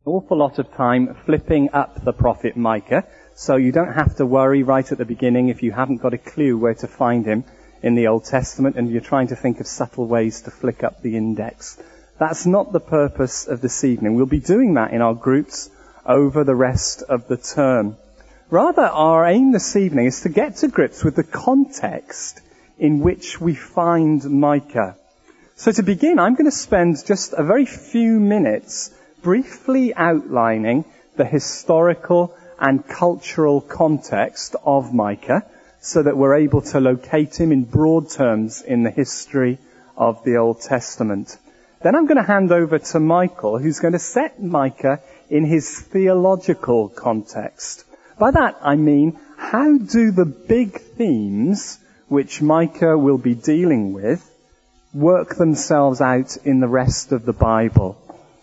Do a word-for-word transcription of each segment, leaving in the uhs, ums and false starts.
awful lot of time flipping up the prophet Micah, so you don't have to worry right at the beginning if you haven't got a clue where to find him in the Old Testament and you're trying to think of subtle ways to flick up the index. That's not the purpose of this evening. We'll be doing that in our groups over the rest of the term. Rather, our aim this evening is to get to grips with the context in which we find Micah. So to begin, I'm going to spend just a very few minutes briefly outlining the historical and cultural context of Micah so that we're able to locate him in broad terms in the history of the Old Testament. Then I'm going to hand over to Michael, who's going to set Micah in his theological context. By that I mean, how do the big themes which Micah will be dealing with work themselves out in the rest of the Bible?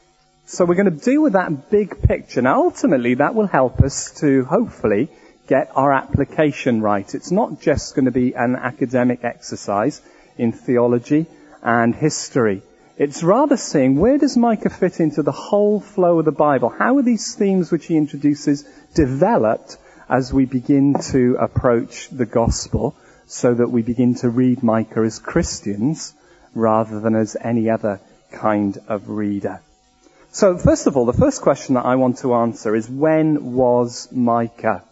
So we're going to deal with that big picture. Now ultimately that will help us to hopefully get our application right. It's not just going to be an academic exercise in theology and history. It's rather seeing where does Micah fit into the whole flow of the Bible? How are these themes which he introduces developed as we begin to approach the gospel so that we begin to read Micah as Christians rather than as any other kind of reader? So first of all, the first question that I want to answer is, when was Micah?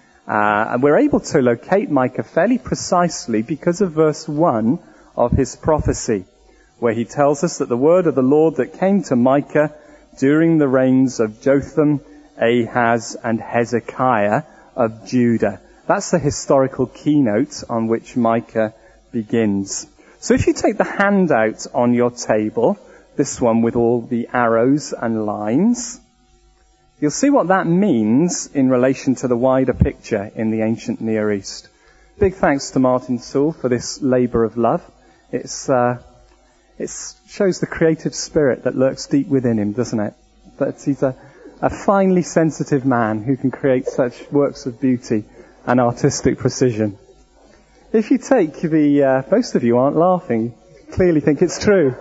Uh, and we're able to locate Micah fairly precisely because of verse one of his prophecy, where he tells us that the word of the Lord that came to Micah during the reigns of Jotham, Ahaz, and Hezekiah of Judah. That's the historical keynote on which Micah begins. So if you take the handout on your table, this one with all the arrows and lines, you'll see what that means in relation to the wider picture in the ancient Near East. Big thanks to Martin Sewell for this labour of love. It's, uh, it shows the creative spirit that lurks deep within him, doesn't it? That he's a, a finely sensitive man who can create such works of beauty and artistic precision. If you take the, uh, most of you aren't laughing, clearly think it's true.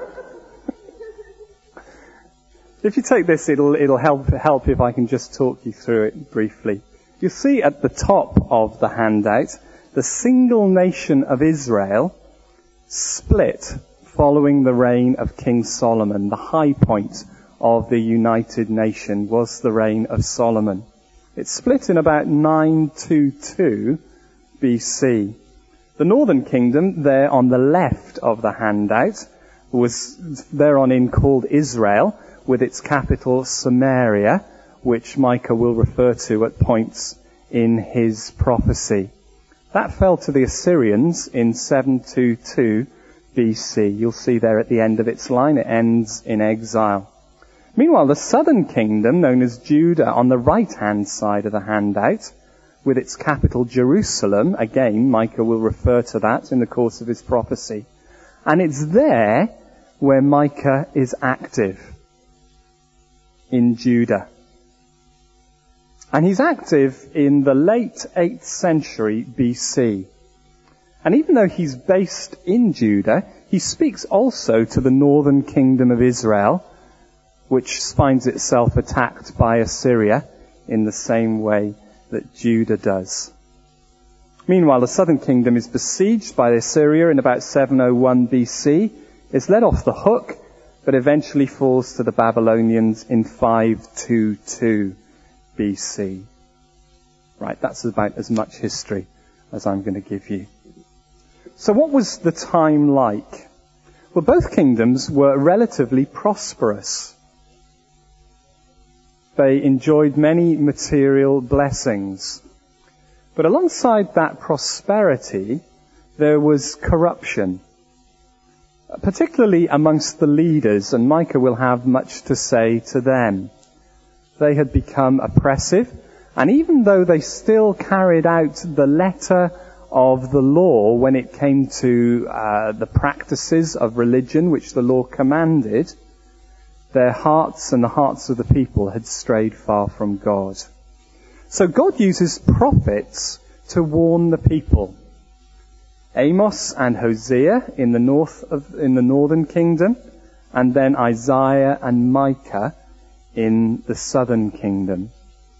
If you take this, it'll, it'll help, help if I can just talk you through it briefly. You'll see at the top of the handout, the single nation of Israel split following the reign of King Solomon. The high point of the united nation was the reign of Solomon. It split in about nine twenty-two B C. The northern kingdom, there on the left of the handout, was thereon called Israel, with its capital Samaria, which Micah will refer to at points in his prophecy. That fell to the Assyrians in seven twenty-two B C. You'll see there at the end of its line, it ends in exile. Meanwhile, the southern kingdom, known as Judah, on the right-hand side of the handout, with its capital Jerusalem, again, Micah will refer to that in the course of his prophecy. And it's there where Micah is active, in Judah. And he's active in the late eighth century B C. And even though he's based in Judah, he speaks also to the northern kingdom of Israel, which finds itself attacked by Assyria in the same way that Judah does. Meanwhile, the southern kingdom is besieged by Assyria in about seven oh one B C. It's let off the hook, but eventually falls to the Babylonians in five twenty-two B C. Right, that's about as much history as I'm going to give you. So what was the time like? Well, both kingdoms were relatively prosperous. They enjoyed many material blessings. But alongside that prosperity, there was corruption, particularly amongst the leaders, and Micah will have much to say to them. They had become oppressive, and even though they still carried out the letter of the law when it came to uh, the practices of religion which the law commanded, their hearts and the hearts of the people had strayed far from God. So God uses prophets to warn the people. Amos and Hosea in the north of, in the northern kingdom, and then Isaiah and Micah in the southern kingdom.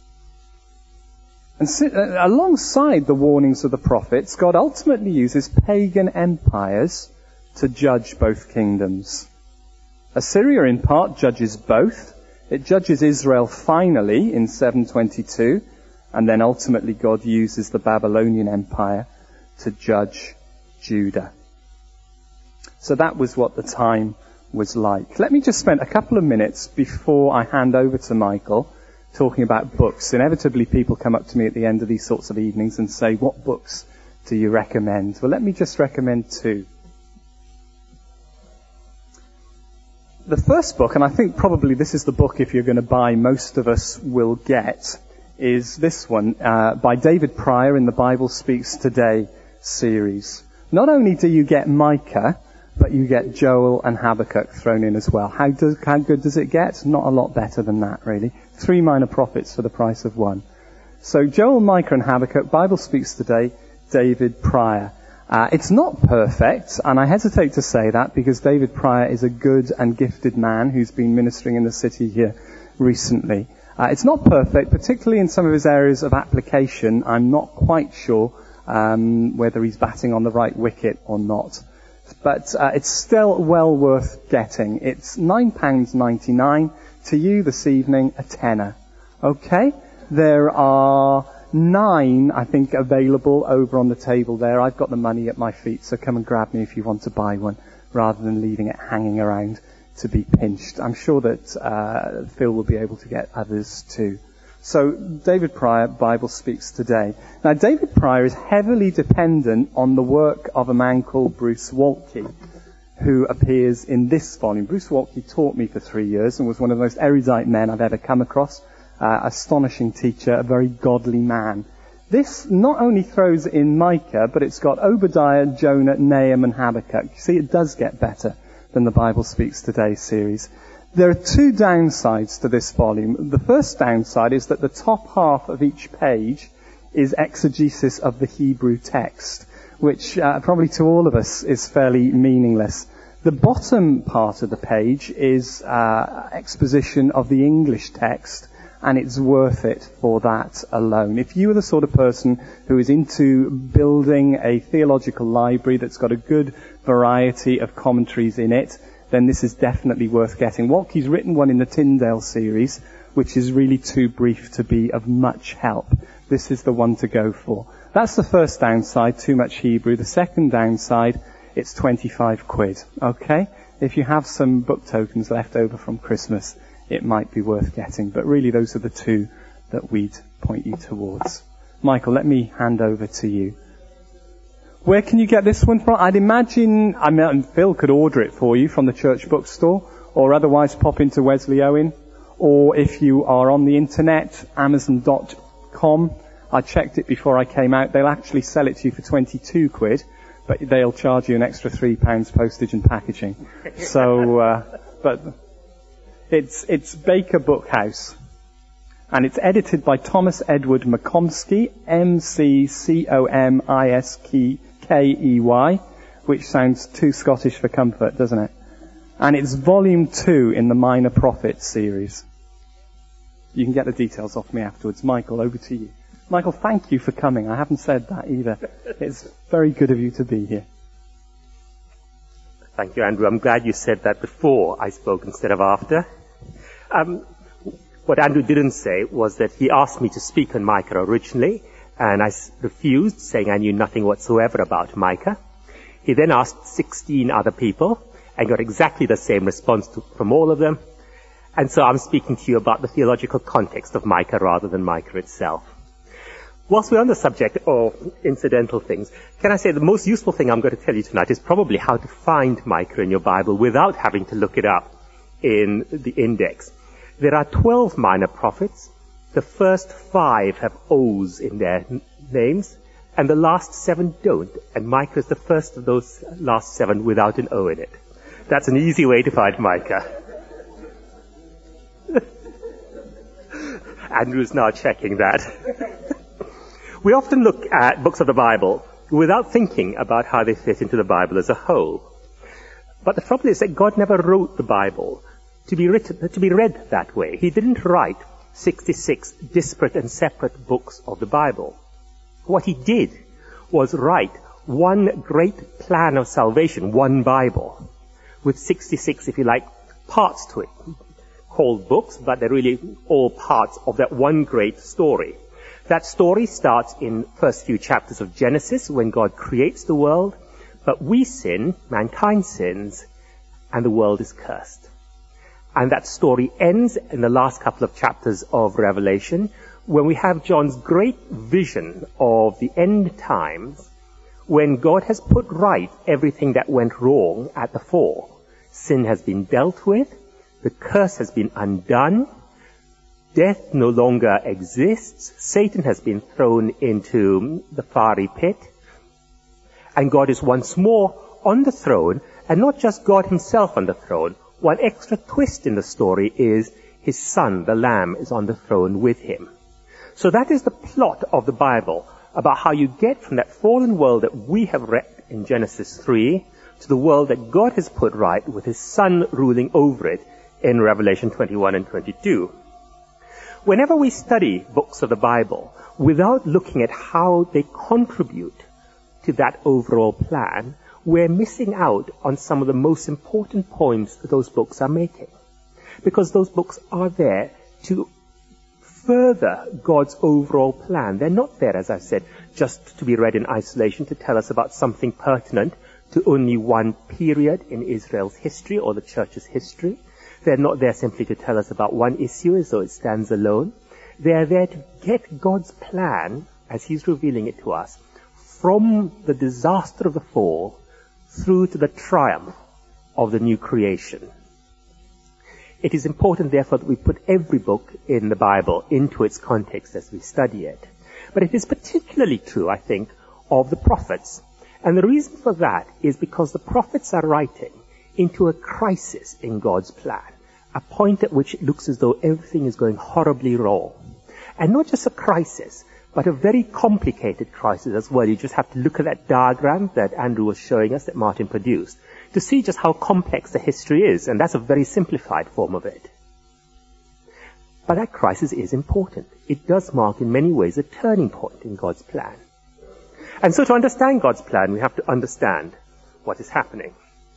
And si- uh, alongside the warnings of the prophets, God ultimately uses pagan empires to judge both kingdoms. Assyria in part judges both. It judges Israel finally in seven twenty-two, and then ultimately God uses the Babylonian Empire to judge Judah. So that was what the time was like. Let me just spend a couple of minutes before I hand over to Michael talking about books. Inevitably people come up to me at the end of these sorts of evenings and say, what books do you recommend? Well, let me just recommend two. The first book, and I think probably this is the book if you're going to buy most of us will get, is this one uh, by David Pryor in the Bible Speaks Today series. Not only do you get Micah, but you get Joel and Habakkuk thrown in as well. How, does, how good does it get? Not a lot better than that, really. Three minor prophets for the price of one. So Joel, Micah and Habakkuk, Bible Speaks Today, David Pryor. Uh, it's not perfect, and I hesitate to say that because David Pryor is a good and gifted man who's been ministering in the city here recently. Uh, it's not perfect, particularly in some of his areas of application. I'm not quite sure um, whether he's batting on the right wicket or not. But uh, it's still well worth getting. It's nine pounds ninety-nine. To you this evening, a tenner. Okay? There are nine, I think, available over on the table there. I've got the money at my feet, so come and grab me if you want to buy one, rather than leaving it hanging around to be pinched. I'm sure that uh, Phil will be able to get others too. So, David Pryor, Bible Speaks Today. Now, David Pryor is heavily dependent on the work of a man called Bruce Waltke, who appears in this volume. Bruce Waltke taught me for three years and was one of the most erudite men I've ever come across. Uh, astonishing teacher, a very godly man. This not only throws in Micah, but it's got Obadiah, Jonah, Nahum and Habakkuk. You see, it does get better than the Bible Speaks Today series. There are two downsides to this volume. The first downside is that the top half of each page is exegesis of the Hebrew text, which uh, probably to all of us is fairly meaningless. The bottom part of the page is uh, exposition of the English text, and it's worth it for that alone. If you are the sort of person who is into building a theological library that's got a good variety of commentaries in it, then this is definitely worth getting. Waltke's written one in the Tyndale series, which is really too brief to be of much help. This is the one to go for. That's the first downside, too much Hebrew. The second downside, it's twenty-five quid. Okay? If you have some book tokens left over from Christmas, it might be worth getting. But really, those are the two that we'd point you towards. Michael, let me hand over to you. Where can you get this one from? I'd imagine, I mean, Phil could order it for you from the church bookstore, or otherwise pop into Wesley Owen. Or if you are on the internet, amazon dot com. I checked it before I came out. They'll actually sell it to you for twenty-two quid, but they'll charge you an extra three pounds postage and packaging. So, uh, but it's, it's Baker Bookhouse. And it's edited by Thomas Edward McComskey, M C C O M I S K E Y, which sounds too Scottish for comfort, doesn't it? And it's volume two in the Minor Prophets series. You can get the details off me afterwards. Michael, over to you. Michael, thank you for coming. I haven't said that either. It's very good of you to be here. Thank you, Andrew. I'm glad you said that before I spoke instead of after. Um, what Andrew didn't say was that he asked me to speak on Micah originally, and I refused, saying I knew nothing whatsoever about Micah. He then asked sixteen other people and got exactly the same response to, from all of them. And so I'm speaking to you about the theological context of Micah rather than Micah itself. Whilst we're on the subject of incidental things, can I say the most useful thing I'm going to tell you tonight is probably how to find Micah in your Bible without having to look it up in the index. There are twelve minor prophets. The first five have O's in their n- names, and the last seven don't. And Micah is the first of those last seven without an O in it. That's an easy way to find Micah. Andrew's now checking that. We often look at books of the Bible without thinking about how they fit into the Bible as a whole. But the problem is that God never wrote the Bible to be written, to be read that way. He didn't write sixty-six disparate and separate books of the Bible. What he did was write one great plan of salvation, one Bible, with sixty-six, if you like, parts to it, called books, but they're really all parts of that one great story. That story starts in the first few chapters of Genesis, when God creates the world, but we sin, mankind sins, and the world is cursed. And that story ends in the last couple of chapters of Revelation, when we have John's great vision of the end times, when God has put right everything that went wrong at the fall. Sin has been dealt with, the curse has been undone, death no longer exists, Satan has been thrown into the fiery pit, and God is once more on the throne, and not just God himself on the throne. One extra twist in the story is his son, the Lamb, is on the throne with him. So that is the plot of the Bible, about how you get from that fallen world that we have read in Genesis three to the world that God has put right with his son ruling over it in Revelation twenty-one and twenty-two. Whenever we study books of the Bible without looking at how they contribute to that overall plan, we're missing out on some of the most important points that those books are making. Because those books are there to further God's overall plan. They're not there, as I said, just to be read in isolation to tell us about something pertinent to only one period in Israel's history or the church's history. They're not there simply to tell us about one issue as though it stands alone. They're there to get God's plan, as he's revealing it to us, from the disaster of the fall through to the triumph of the new creation. It is important, therefore, that we put every book in the Bible into its context as we study it. But it is particularly true, I think, of the prophets. And the reason for that is because the prophets are writing into a crisis in God's plan, a point at which it looks as though everything is going horribly wrong. And not just a crisis, but a very complicated crisis as well. You just have to look at that diagram that Andrew was showing us, that Martin produced, to see just how complex the history is, and that's a very simplified form of it. But that crisis is important. It does mark in many ways a turning point in God's plan. And so to understand God's plan, we have to understand what is happening.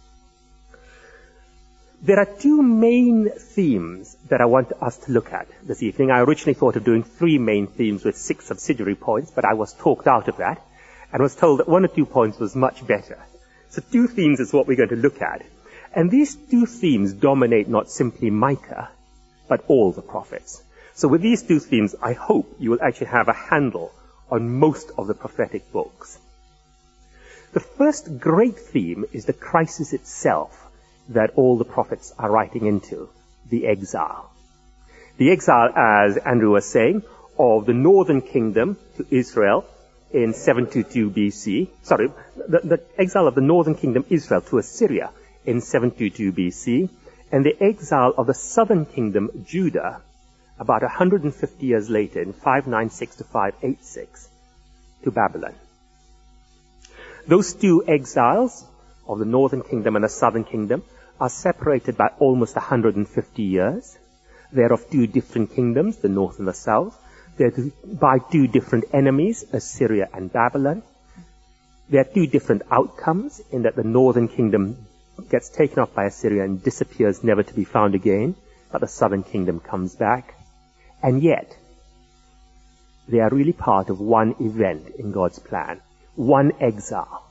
There are two main themes that I want us to look at this evening. I originally thought of doing three main themes with six subsidiary points, but I was talked out of that and was told that one or two points was much better. So two themes is what we're going to look at. And these two themes dominate not simply Micah, but all the prophets. So with these two themes, I hope you will actually have a handle on most of the prophetic books. The first great theme is the crisis itself that all the prophets are writing into, the exile. The exile, as Andrew was saying, of the northern kingdom to Israel in seven twenty-two B C. Sorry, the, the exile of the northern kingdom Israel to Assyria in seven twenty-two B C, and the exile of the southern kingdom Judah about one hundred fifty years later in five ninety-six to five eighty-six to Babylon. Those two exiles of the northern kingdom and the southern kingdom are separated by almost one hundred fifty years. They're of two different kingdoms, the north and the south. They're by two different enemies, Assyria and Babylon. There are two different outcomes in that the northern kingdom gets taken off by Assyria and disappears never to be found again, but the southern kingdom comes back. And yet, they are really part of one event in God's plan, one exile.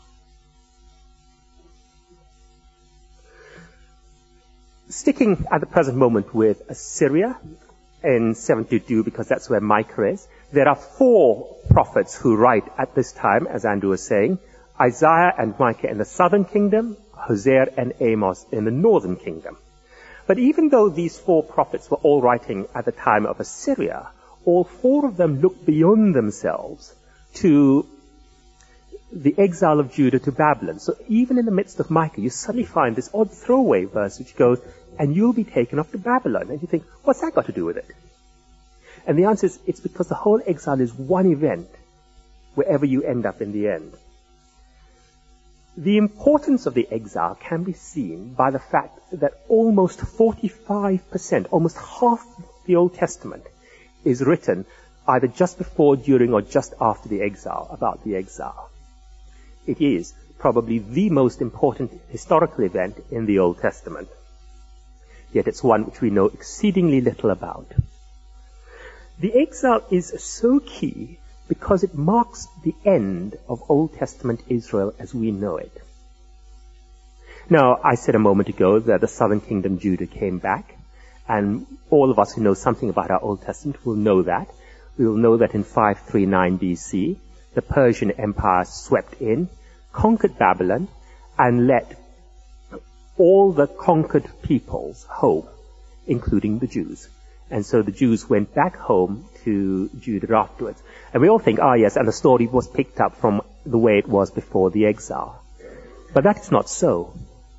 Sticking at the present moment with Assyria in seven twenty-two, because that's where Micah is, there are four prophets who write at this time, as Andrew was saying, Isaiah and Micah in the southern kingdom, Hosea and Amos in the northern kingdom. But even though these four prophets were all writing at the time of Assyria, all four of them looked beyond themselves to the exile of Judah to Babylon. So even in the midst of Micah, you suddenly find this odd throwaway verse which goes, and you'll be taken off to Babylon. And you think, what's that got to do with it? And the answer is, it's because the whole exile is one event, wherever you end up in the end. The importance of the exile can be seen by the fact that almost forty-five percent, almost half the Old Testament, is written either just before, during, or just after the exile, about the exile. It is probably the most important historical event in the Old Testament. Yet it's one which we know exceedingly little about. The exile is so key because it marks the end of Old Testament Israel as we know it. Now, I said a moment ago that the southern kingdom, Judah, came back, and all of us who know something about our Old Testament will know that. We will know that in five thirty-nine B C, the Persian Empire swept in, conquered Babylon, and let all the conquered peoples home, including the Jews. And so the Jews went back home to Judah afterwards. And we all think, ah, yes, and the story was picked up from the way it was before the exile. But that is not so.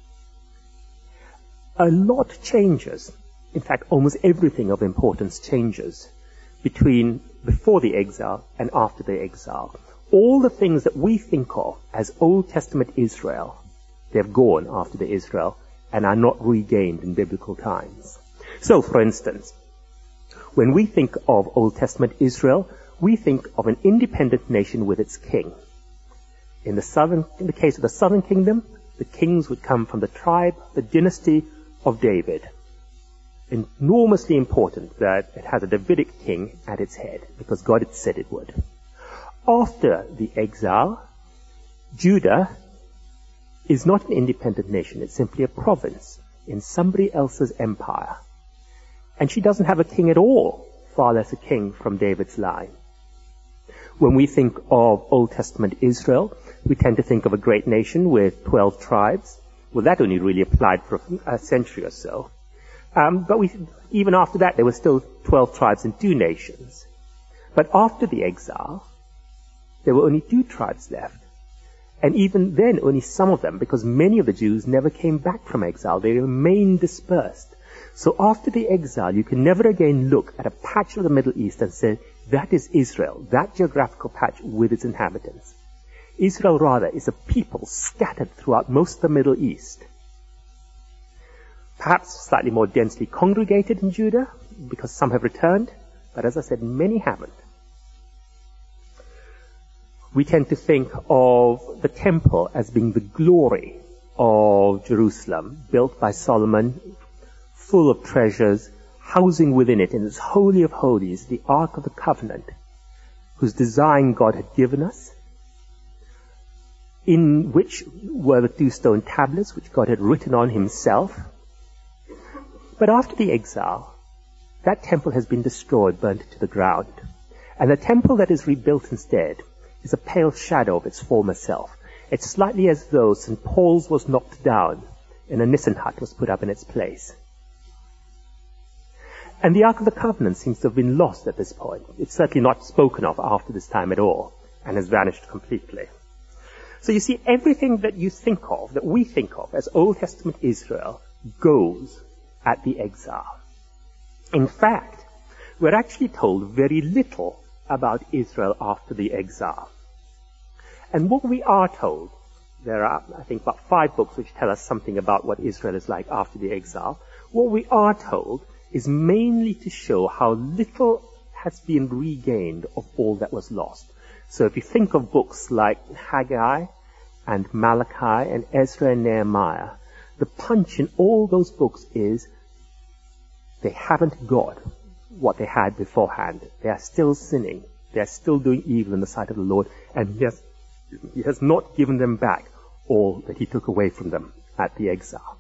A lot changes. In fact, almost everything of importance changes between before the exile and after the exile. All the things that we think of as Old Testament Israel, they've gone after the Israel and are not regained in biblical times. So, for instance, when we think of Old Testament Israel, we think of an independent nation with its king. In the southern, in the case of the southern kingdom, the kings would come from the tribe, the dynasty of David. Enormously important that it has a Davidic king at its head, because God had said it would. After the exile, Judah is not an independent nation. It's simply a province in somebody else's empire. And she doesn't have a king at all, far less a king from David's line. When we think of Old Testament Israel, we tend to think of a great nation with twelve tribes. Well, that only really applied for a century or so. Um, but we, even after that, there were still twelve tribes and two nations. But after the exile, there were only two tribes left. And even then, only some of them, because many of the Jews never came back from exile. They remained dispersed. So after the exile, you can never again look at a patch of the Middle East and say, that is Israel, that geographical patch with its inhabitants. Israel, rather, is a people scattered throughout most of the Middle East. Perhaps slightly more densely congregated in Judah, because some have returned, but as I said, many haven't. We tend to think of the temple as being the glory of Jerusalem, built by Solomon, full of treasures, housing within it, in its holy of holies, the Ark of the Covenant, whose design God had given us, in which were the two stone tablets which God had written on himself. But after the exile, that temple has been destroyed, burnt to the ground. And the temple that is rebuilt instead is a pale shadow of its former self. It's slightly as though Saint Paul's was knocked down and a Nissen hut was put up in its place. And the Ark of the Covenant seems to have been lost at this point. It's certainly not spoken of after this time at all, and has vanished completely. So you see, everything that you think of, that we think of as Old Testament Israel, goes at the exile. In fact, we're actually told very little about Israel after the exile. And what we are told, there are, I think, about five books which tell us something about what Israel is like after the exile. What we are told is mainly to show how little has been regained of all that was lost. So if you think of books like Haggai and Malachi and Ezra and Nehemiah, the punch in all those books is they haven't got what they had beforehand. They are still sinning. They are still doing evil in the sight of the Lord, and he has, he has not given them back all that he took away from them at the exile.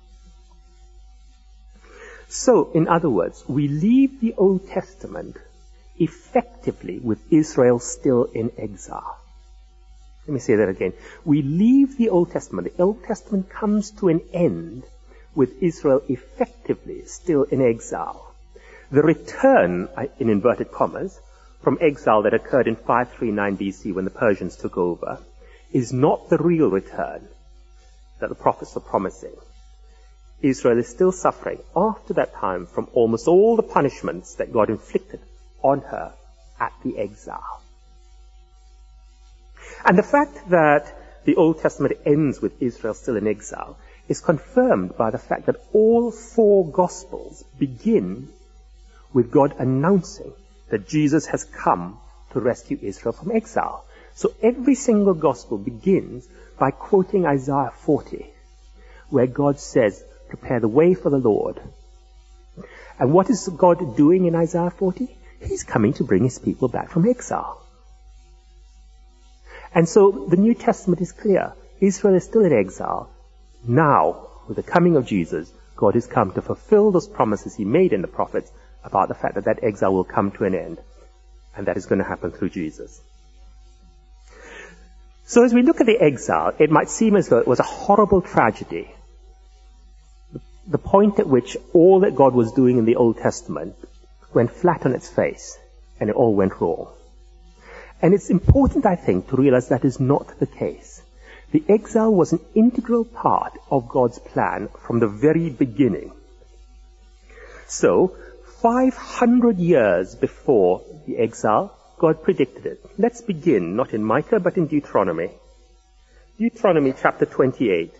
So, in other words, we leave the Old Testament effectively with Israel still in exile. Let me say that again. We leave the Old Testament. The Old Testament comes to an end with Israel effectively still in exile. The return, in inverted commas, from exile that occurred in five thirty-nine B C when the Persians took over is not the real return that the prophets were promising. Israel is still suffering after that time from almost all the punishments that God inflicted on her at the exile. And the fact that the Old Testament ends with Israel still in exile is confirmed by the fact that all four Gospels begin with God announcing that Jesus has come to rescue Israel from exile. So every single Gospel begins by quoting Isaiah forty, where God says, prepare the way for the Lord. And what is God doing in Isaiah forty? He's coming to bring his people back from exile. And so the New Testament is clear. Israel is still in exile. Now, with the coming of Jesus, God has come to fulfill those promises he made in the prophets about the fact that that exile will come to an end. And that is going to happen through Jesus. So as we look at the exile, it might seem as though it was a horrible tragedy. The point at which all that God was doing in the Old Testament went flat on its face, and it all went wrong. And it's important, I think, to realize that is not the case. The exile was an integral part of God's plan from the very beginning. So, five hundred years before the exile, God predicted it. Let's begin, not in Micah, but in Deuteronomy. Deuteronomy chapter twenty-eight.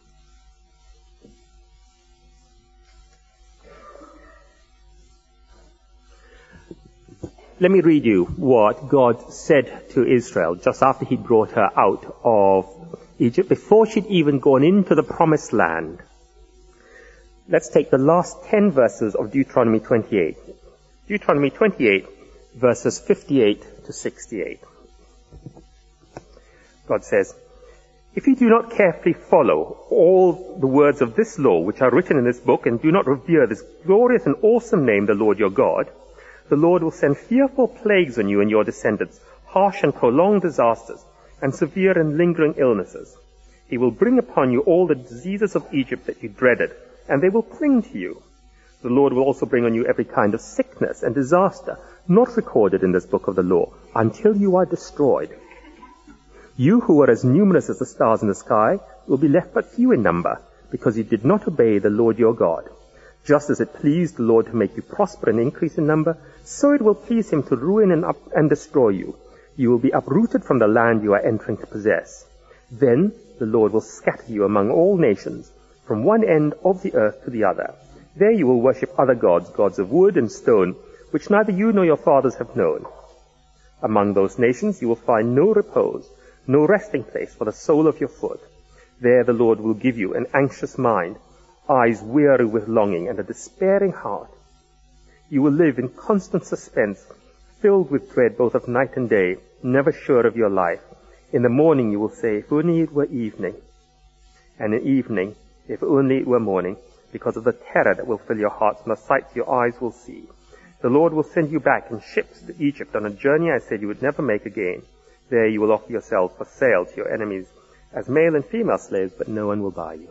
Let me read you what God said to Israel just after he brought her out of Egypt, before she'd even gone into the promised land. Let's take the last ten verses of Deuteronomy twenty-eight. Deuteronomy twenty-eight, verses fifty-eight to sixty-eight. God says, if you do not carefully follow all the words of this law which are written in this book, and do not revere this glorious and awesome name, the Lord your God, the Lord will send fearful plagues on you and your descendants, harsh and prolonged disasters, and severe and lingering illnesses. He will bring upon you all the diseases of Egypt that you dreaded, and they will cling to you. The Lord will also bring on you every kind of sickness and disaster not recorded in this book of the law, until you are destroyed. You who are as numerous as the stars in the sky will be left but few in number, because you did not obey the Lord your God. Just as it pleased the Lord to make you prosper and increase in number, so it will please him to ruin and, up and destroy you. You will be uprooted from the land you are entering to possess. Then the Lord will scatter you among all nations, from one end of the earth to the other. There you will worship other gods, gods of wood and stone, which neither you nor your fathers have known. Among those nations you will find no repose, no resting place for the sole of your foot. There the Lord will give you an anxious mind, eyes weary with longing, and a despairing heart. You will live in constant suspense, filled with dread both of night and day, never sure of your life. In the morning you will say, if only it were evening. And in evening, if only it were morning, because of the terror that will fill your hearts and the sights your eyes will see. The Lord will send you back in ships to Egypt on a journey I said you would never make again. There you will offer yourselves for sale to your enemies as male and female slaves, but no one will buy you.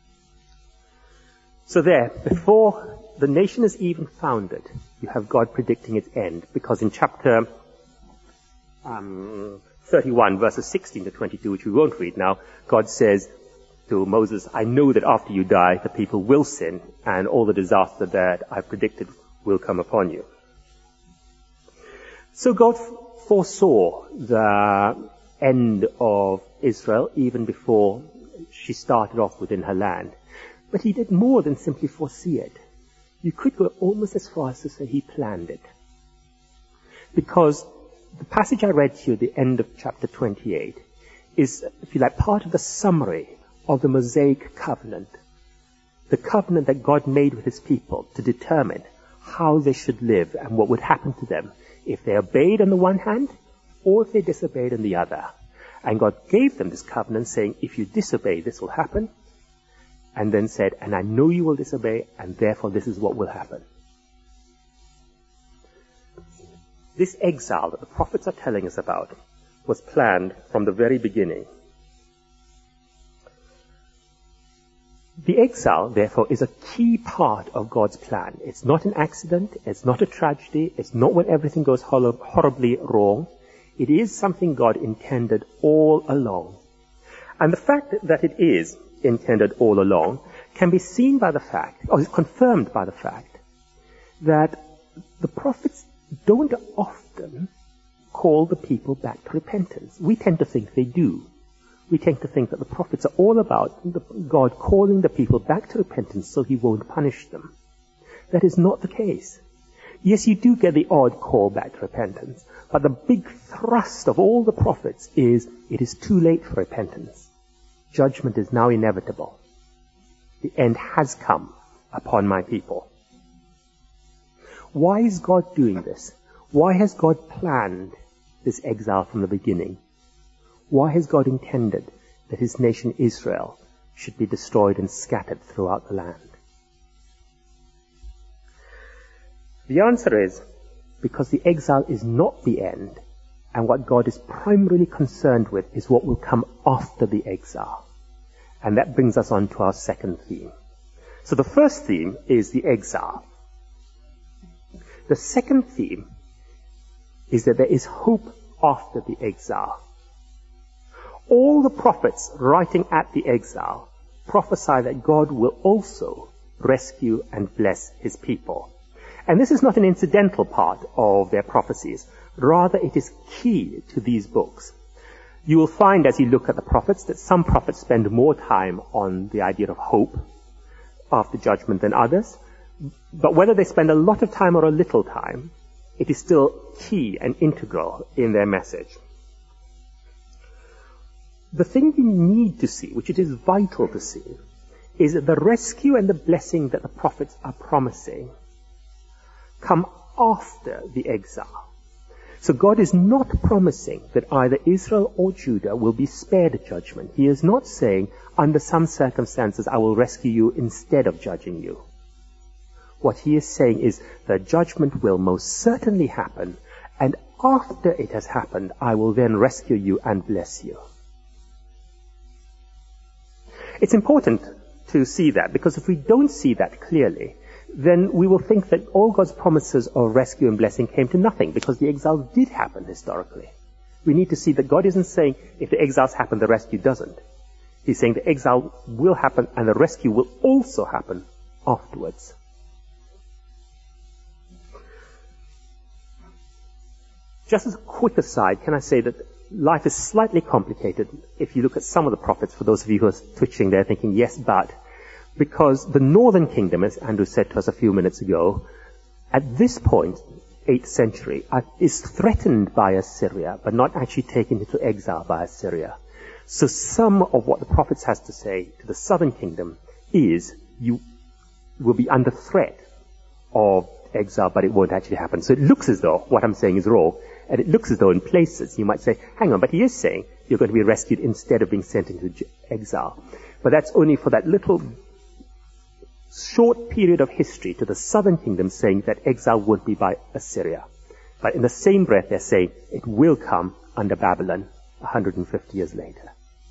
So there, before the nation is even founded, you have God predicting its end, because in chapter um, thirty-one, verses sixteen to twenty-two, which we won't read now, God says to Moses, I know that after you die, the people will sin, and all the disaster that I predicted will come upon you. So God foresaw the end of Israel even before she started off within her land. But he did more than simply foresee it. You could go almost as far as to say he planned it. Because the passage I read to you at the end of chapter twenty-eight is, if you like, part of the summary of the Mosaic covenant. The covenant that God made with his people to determine how they should live and what would happen to them if they obeyed on the one hand or if they disobeyed on the other. And God gave them this covenant saying, if you disobey, this will happen. And then said, and I know you will disobey, and therefore this is what will happen. This exile that the prophets are telling us about was planned from the very beginning. The exile, therefore, is a key part of God's plan. It's not an accident. It's not a tragedy. It's not when everything goes hor- horribly wrong. It is something God intended all along. And the fact that it is intended all along can be seen by the fact, or is confirmed by the fact, that the prophets don't often call the people back to repentance. We tend to think they do. we tend to think that the prophets are all about the, God calling the people back to repentance so he won't punish them. That is not the case. Yes, you do get the odd call back to repentance, but the big thrust of all the prophets is, it is too late for repentance. Judgment is now inevitable. The end has come upon my people. Why is God doing this? Why has God planned this exile from the beginning? Why has God intended that his nation Israel should be destroyed and scattered throughout the land? The answer is because the exile is not the end, and what God is primarily concerned with is what will come after the exile. And that brings us on to our second theme. So the first theme is the exile. The second theme is that there is hope after the exile. All the prophets writing at the exile prophesy that God will also rescue and bless his people. And this is not an incidental part of their prophecies. Rather, it is key to these books. You will find as you look at the prophets that some prophets spend more time on the idea of hope after judgment than others. But whether they spend a lot of time or a little time, it is still key and integral in their message. The thing we need to see, which it is vital to see, is that the rescue and the blessing that the prophets are promising come after the exile. So God is not promising that either Israel or Judah will be spared judgment. He is not saying, under some circumstances, I will rescue you instead of judging you. What he is saying is the judgment will most certainly happen, and after it has happened, I will then rescue you and bless you. It's important to see that, because if we don't see that clearly, then we will think that all God's promises of rescue and blessing came to nothing, because the exile did happen historically. We need to see that God isn't saying if the exiles happen, the rescue doesn't. He's saying the exile will happen and the rescue will also happen afterwards. Just as a quick aside, can I say that life is slightly complicated if you look at some of the prophets, for those of you who are twitching there thinking, yes, but, because the northern kingdom, as Andrew said to us a few minutes ago, at this point, eighth century, is threatened by Assyria, but not actually taken into exile by Assyria. So some of what the prophets has to say to the southern kingdom is, you will be under threat of exile, but it won't actually happen. So it looks as though what I'm saying is wrong, and it looks as though in places you might say, hang on, but he is saying you're going to be rescued instead of being sent into exile. But that's only for that little short period of history to the southern kingdom saying that exile would be by Assyria. But in the same breath they're saying it will come under Babylon one hundred fifty years later.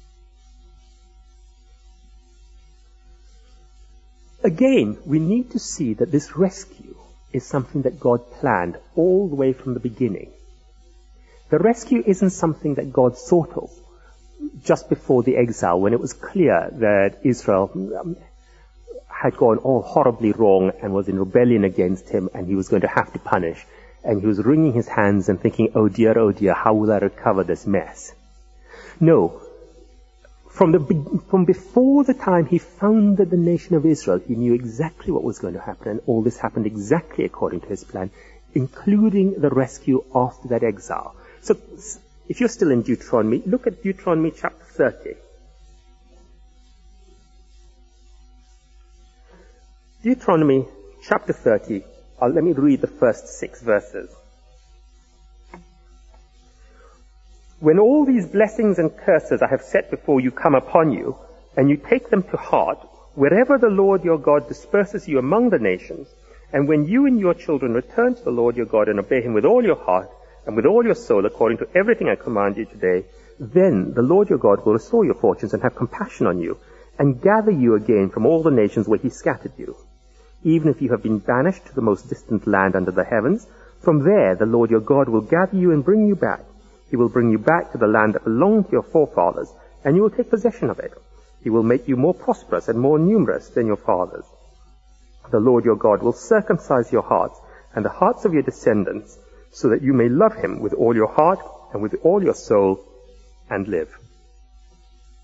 Again, we need to see that this rescue is something that God planned all the way from the beginning. The rescue isn't something that God thought of just before the exile, when it was clear that Israel um, had gone all horribly wrong and was in rebellion against him, and he was going to have to punish. And he was wringing his hands and thinking, oh dear, oh dear, how will I recover this mess? No. From the from before the time he founded the nation of Israel, he knew exactly what was going to happen, and all this happened exactly according to his plan, including the rescue after that exile. So, if you're still in Deuteronomy, look at Deuteronomy chapter thirty. Deuteronomy chapter thirty, uh, let me read the first six verses. When all these blessings and curses I have set before you come upon you, and you take them to heart, wherever the Lord your God disperses you among the nations, and when you and your children return to the Lord your God and obey him with all your heart and with all your soul according to everything I command you today, then the Lord your God will restore your fortunes and have compassion on you, and gather you again from all the nations where he scattered you. Even if you have been banished to the most distant land under the heavens, from there the Lord your God will gather you and bring you back. He will bring you back to the land that belonged to your forefathers, and you will take possession of it. He will make you more prosperous and more numerous than your fathers. The Lord your God will circumcise your hearts and the hearts of your descendants, so that you may love him with all your heart and with all your soul and live.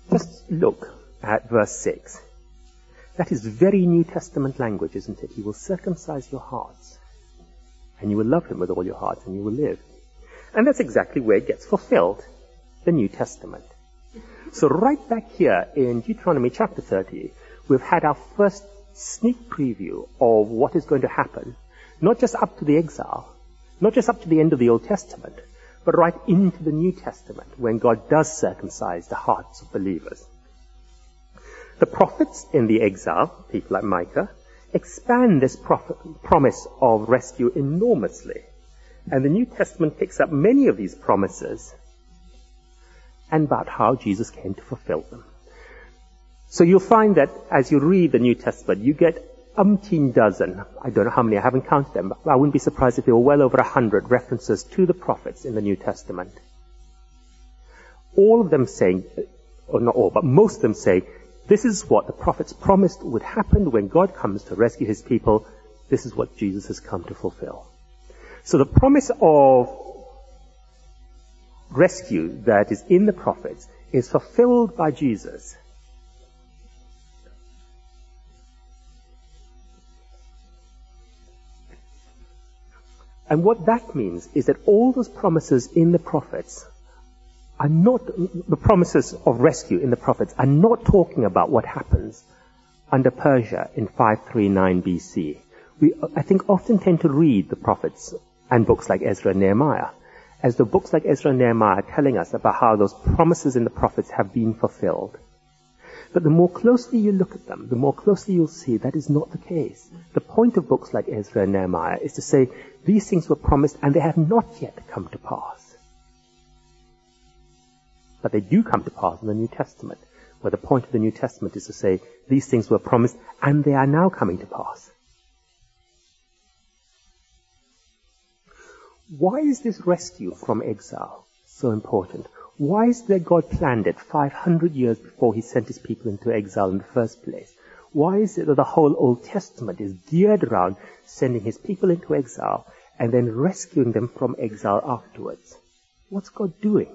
Just look at verse six. That is very New Testament language, isn't it? He will circumcise your hearts, and you will love him with all your heart, and you will live. And that's exactly where it gets fulfilled, the New Testament. So right back here in Deuteronomy chapter thirty, we've had our first sneak preview of what is going to happen, not just up to the exile, not just up to the end of the Old Testament, but right into the New Testament, when God does circumcise the hearts of believers. The prophets in the exile, people like Micah, expand this prophet, promise of rescue enormously. And the New Testament picks up many of these promises and about how Jesus came to fulfill them. So you'll find that as you read the New Testament, you get umpteen dozen, I don't know how many, I haven't counted them, but I wouldn't be surprised if there were well over a hundred references to the prophets in the New Testament. All of them saying, or not all, but most of them say, this is what the prophets promised would happen when God comes to rescue his people. This is what Jesus has come to fulfill. So the promise of rescue that is in the prophets is fulfilled by Jesus. And what that means is that all those promises in the prophets are not, the promises of rescue in the prophets are not talking about what happens under Persia in five thirty-nine B C. We, I think, often tend to read the prophets and books like Ezra and Nehemiah as the books like Ezra and Nehemiah are telling us about how those promises in the prophets have been fulfilled. But the more closely you look at them, the more closely you'll see that is not the case. The point of books like Ezra and Nehemiah is to say these things were promised and they have not yet come to pass. But they do come to pass in the New Testament, where the point of the New Testament is to say these things were promised and they are now coming to pass. Why is this rescue from exile so important? Why is it that God planned it five hundred years before he sent his people into exile in the first place? Why is it that the whole Old Testament is geared around sending his people into exile and then rescuing them from exile afterwards? What's God doing?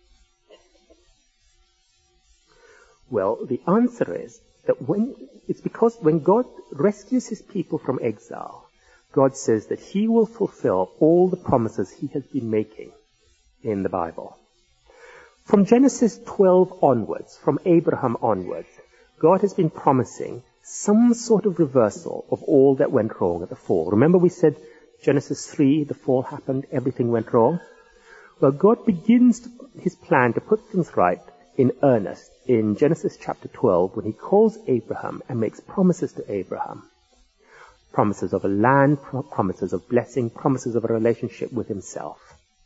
Well, the answer is that when it's because when God rescues his people from exile, God says that he will fulfill all the promises he has been making in the Bible. From Genesis twelve onwards, from Abraham onwards, God has been promising some sort of reversal of all that went wrong at the fall. Remember we said Genesis three, the fall happened, everything went wrong? Well, God begins his plan to put things right in earnest in Genesis chapter twelve when he calls Abraham and makes promises to Abraham. Promises of a land, promises of blessing, promises of a relationship with himself.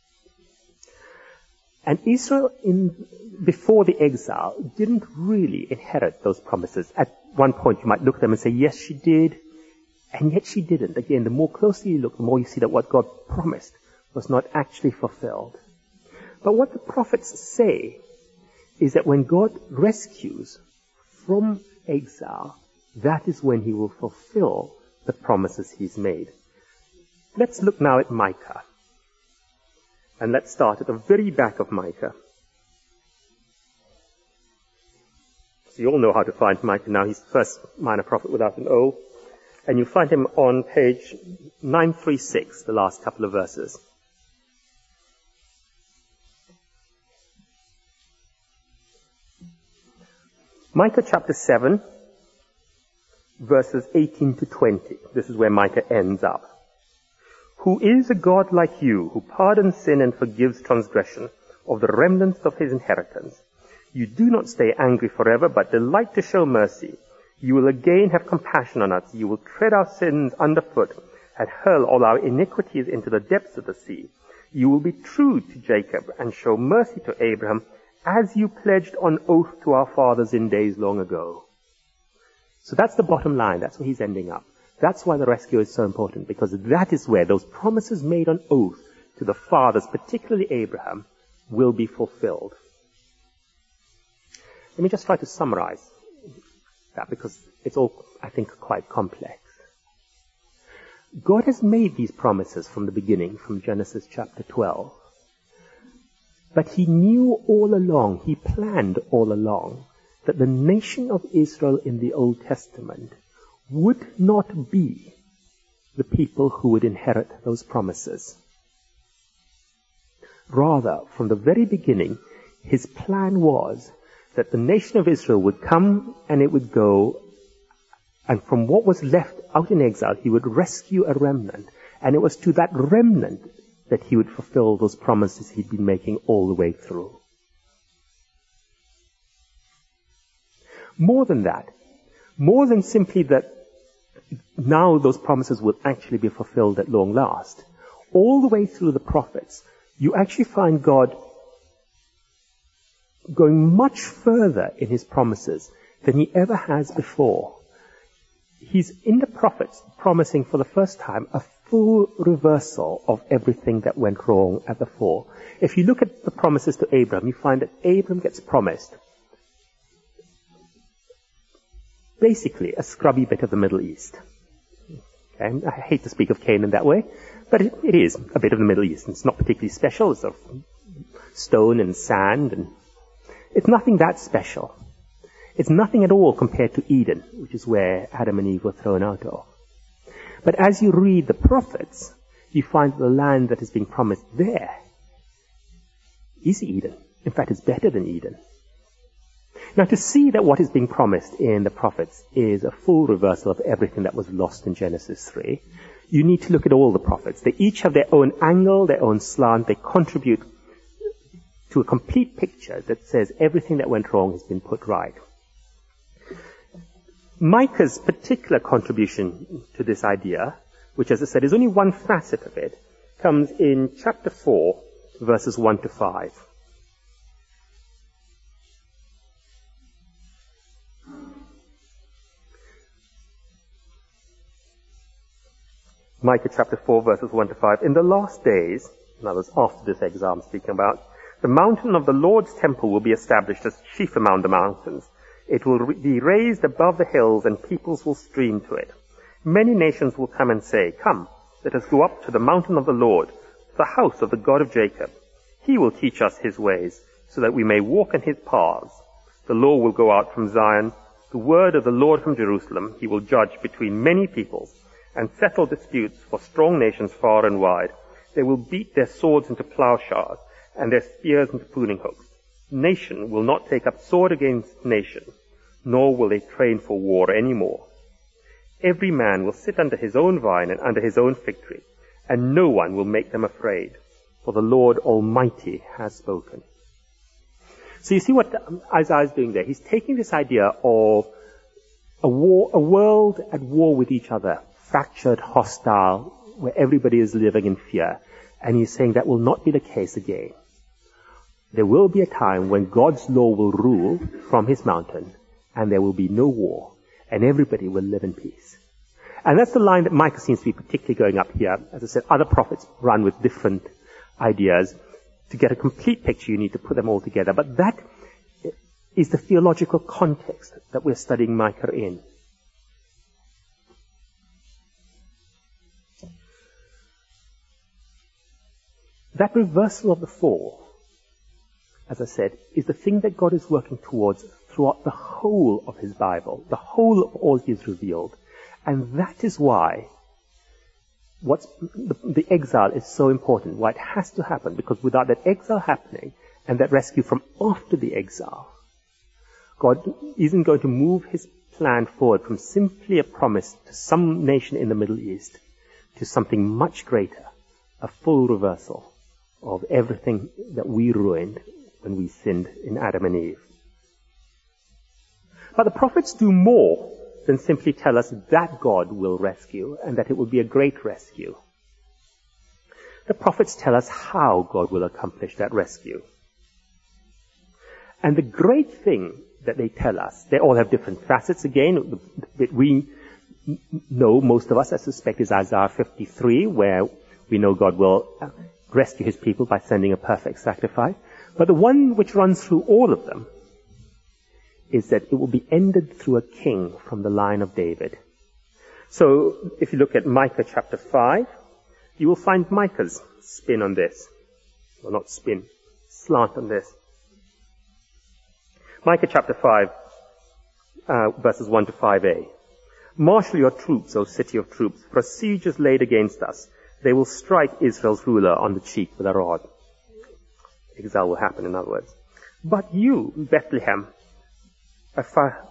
And Israel, in, before the exile, didn't really inherit those promises. At one point you might look at them and say, yes, she did, and yet she didn't. Again, the more closely you look, the more you see that what God promised was not actually fulfilled. But what the prophets say is that when God rescues from exile, that is when he will fulfill the promises he's made. Let's look now at Micah. And let's start at the very back of Micah. So you all know how to find Micah now. He's the first minor prophet without an O. And you find him on page nine thirty-six, the last couple of verses. Micah chapter seven, verses eighteen to twenty. This is where Micah ends up. Who is a God like you, who pardons sin and forgives transgression of the remnants of his inheritance? You do not stay angry forever, but delight to show mercy. You will again have compassion on us. You will tread our sins underfoot and hurl all our iniquities into the depths of the sea. You will be true to Jacob and show mercy to Abraham, as you pledged on oath to our fathers in days long ago. So that's the bottom line. That's where he's ending up. That's why the rescue is so important, because that is where those promises made on oath to the fathers, particularly Abraham, will be fulfilled. Let me just try to summarize that, because it's all, I think, quite complex. God has made these promises from the beginning, from Genesis chapter twelve. But he knew all along, he planned all along, that the nation of Israel in the Old Testament would not be the people who would inherit those promises. Rather, from the very beginning, his plan was that the nation of Israel would come and it would go, and from what was left out in exile, he would rescue a remnant. And it was to that remnant that he would fulfill those promises he'd been making all the way through. More than that, more than simply that now those promises will actually be fulfilled at long last, all the way through the prophets, you actually find God going much further in his promises than he ever has before. He's in the prophets promising for the first time a full reversal of everything that went wrong at the fore. If you look at the promises to Abraham, you find that Abraham gets promised basically a scrubby bit of the Middle East. Okay? I hate to speak of Canaan that way, but it, it is a bit of the Middle East. It's not particularly special. It's of stone and sand, and it's nothing that special. It's nothing at all compared to Eden, which is where Adam and Eve were thrown out of. But as you read the prophets, you find the land that is being promised there is Eden. In fact, it's better than Eden. Now, to see that what is being promised in the prophets is a full reversal of everything that was lost in Genesis three, you need to look at all the prophets. They each have their own angle, their own slant. They contribute to a complete picture that says everything that went wrong has been put right. Micah's particular contribution to this idea, which, as I said, is only one facet of it, comes in chapter four, verses one to five. Micah chapter four, verses one to five. In the last days, in other words, after this exile I'm speaking about, the mountain of the Lord's temple will be established as chief among the mountains. It will re- be raised above the hills, and peoples will stream to it. Many nations will come and say, "Come, let us go up to the mountain of the Lord, to the house of the God of Jacob. He will teach us his ways, so that we may walk in his paths. The law will go out from Zion, the word of the Lord from Jerusalem. He will judge between many peoples and settle disputes for strong nations far and wide. They will beat their swords into plowshares and their spears into pruning hooks. Nation will not take up sword against nation, nor will they train for war any more. Every man will sit under his own vine and under his own fig tree, and no one will make them afraid, for the Lord Almighty has spoken." So you see what Isaiah is doing there. He's taking this idea of a war, a world at war with each other, fractured, hostile, where everybody is living in fear. And he's saying that will not be the case again. There will be a time when God's law will rule from his mountain, and there will be no war, and everybody will live in peace. And that's the line that Micah seems to be particularly going up here. As I said, other prophets run with different ideas. To get a complete picture, you need to put them all together. But that is the theological context that we're studying Micah in. That reversal of the fall, as I said, is the thing that God is working towards throughout the whole of his Bible, the whole of all he has revealed. And that is why what's, the, the exile is so important, why it has to happen, because without that exile happening and that rescue from after the exile, God isn't going to move his plan forward from simply a promise to some nation in the Middle East to something much greater, a full reversal of everything that we ruined when we sinned in Adam and Eve. But the prophets do more than simply tell us that God will rescue and that it will be a great rescue. The prophets tell us how God will accomplish that rescue. And the great thing that they tell us, they all have different facets again. That we know, most of us, I suspect, is Isaiah fifty-three, where we know God will rescue his people by sending a perfect sacrifice. But the one which runs through all of them is that it will be ended through a king from the line of David. So if you look at Micah chapter five, you will find Micah's spin on this. Well, not spin, slant on this. Micah chapter five, uh, verses one to five a. Marshal your troops, O city of troops, for a siege is laid against us. They will strike Israel's ruler on the cheek with a rod. Exile will happen, in other words. But you, Bethlehem, Ephrathah,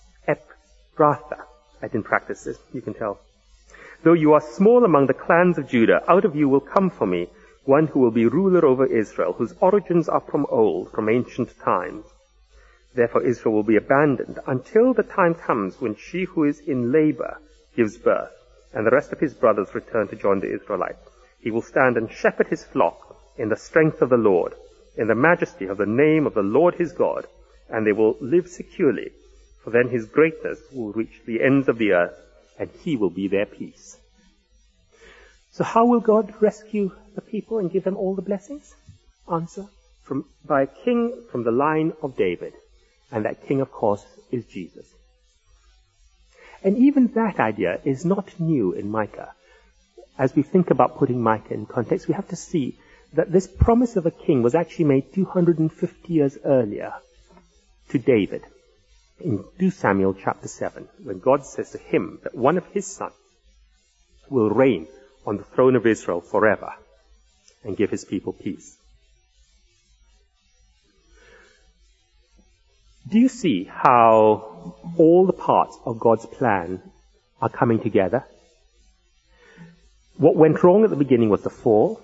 I didn't practice this, you can tell. Though you are small among the clans of Judah, out of you will come for me one who will be ruler over Israel, whose origins are from old, from ancient times. Therefore Israel will be abandoned until the time comes when she who is in labor gives birth, and the rest of his brothers return to join the Israelites. He will stand and shepherd his flock in the strength of the Lord, in the majesty of the name of the Lord his God, and they will live securely, for then his greatness will reach the ends of the earth, and he will be their peace. So how will God rescue the people and give them all the blessings? Answer, from, by a king from the line of David. And that king, of course, is Jesus. And even that idea is not new in Micah. As we think about putting Micah in context, we have to see that this promise of a king was actually made two hundred fifty years earlier to David. In Second Samuel chapter seven, when God says to him that one of his sons will reign on the throne of Israel forever and give his people peace. Do you see how all the parts of God's plan are coming together? What went wrong at the beginning was the fall.